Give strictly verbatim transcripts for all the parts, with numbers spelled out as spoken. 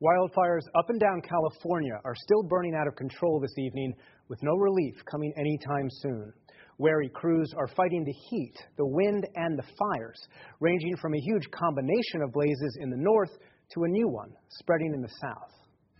Wildfires up and down California are still burning out of control this evening, with no relief coming anytime soon. Wary crews are fighting the heat, the wind, and the fires, ranging from a huge combination of blazes in the north to a new one spreading in the south.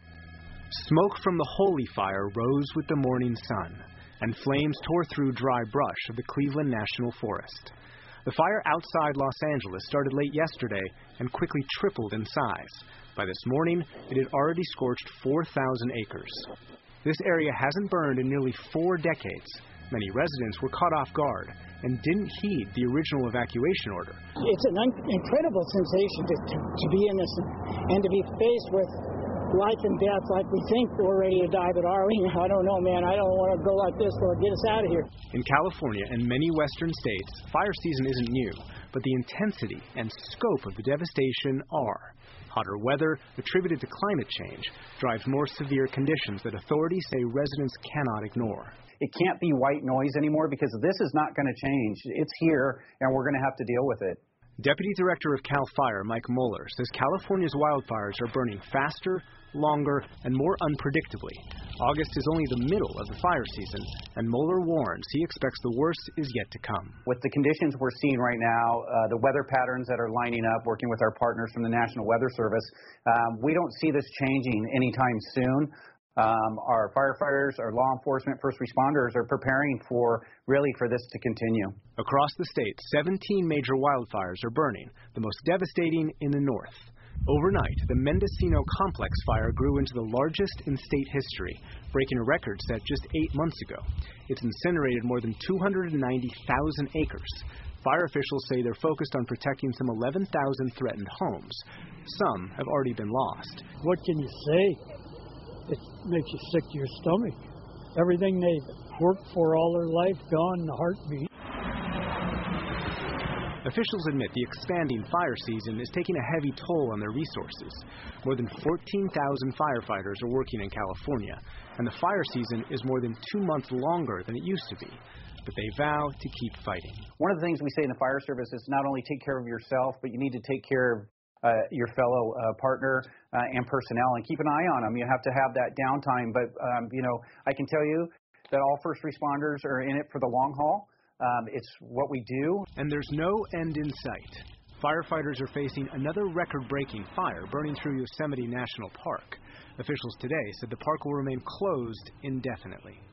Smoke from the holy fire rose with the morning sun, and flames tore through dry brush of the Cleveland National Forest. The fire outside Los Angeles started late yesterday and quickly tripled in size. By this morning, it had already scorched four thousand acres. This area hasn't burned in nearly four decades. Many residents were caught off guard and didn't heed the original evacuation order. It's an un- incredible sensation to, to, to be innocent and to be faced with life and death like we think we're ready to die, but are we? I don't know, man. I don't want to go like this. Lord, get us out of here. In California and many western states, fire season isn't new, but the intensity and scope of the devastation are. Hotter weather, attributed to climate change, drives more severe conditions that authorities say residents cannot ignore. It can't be white noise anymore because this is not going to change. It's here, and we're going to have to deal with it. Deputy Director of CAL FIRE, Mike Mueller, says California's wildfires are burning faster, longer, and more unpredictably. August is only the middle of the fire season, and Mueller warns he expects the worst is yet to come. With the conditions we're seeing right now, uh, the weather patterns that are lining up, working with our partners from the National Weather Service, um, we don't see this changing anytime soon. Um, our firefighters, our law enforcement, first responders are preparing for, really, for this to continue. Across the state, seventeen major wildfires are burning, the most devastating in the north. Overnight, the Mendocino Complex fire grew into the largest in state history, breaking a record set just eight months ago. It's incinerated more than two hundred ninety thousand acres. Fire officials say they're focused on protecting some eleven thousand threatened homes. Some have already been lost. What can you say? It makes you sick to your stomach. Everything they've worked for all their life gone in a heartbeat. Officials admit the expanding fire season is taking a heavy toll on their resources. More than fourteen thousand firefighters are working in California, and the fire season is more than two months longer than it used to be. But they vow to keep fighting. One of the things we say in the fire service is not only take care of yourself, but you need to take care of Uh, your fellow uh, partner uh, and personnel, and keep an eye on them. You have to have that downtime, but um, you know, I can tell you that all first responders are in it for the long haul. Um, it's what we do. And there's no end in sight. Firefighters are facing another record-breaking fire burning through Yosemite National Park. Officials today said the park will remain closed indefinitely.